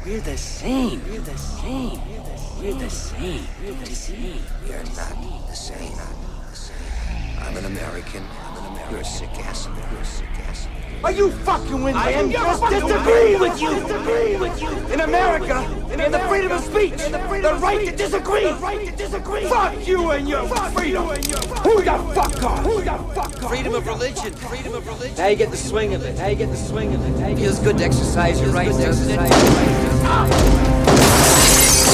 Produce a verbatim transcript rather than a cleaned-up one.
We're the same. We're the same. We're the same. We're the same. We're not the same. I'm an American. I'm an American. You're a sick ass. You're a sick ass. Are you fucking with me? I am just disagreeing with you. Disagreeing with you. In America, we have the freedom of speech, the right to disagree. The right to disagree. Fuck you and your freedom. Who the fuck are? Who the fuck are? Freedom of religion. Freedom of religion. Now you get the swing of it. Now you get the swing of it. Now you Feels good to exercise your rights, doesn't it? Ah!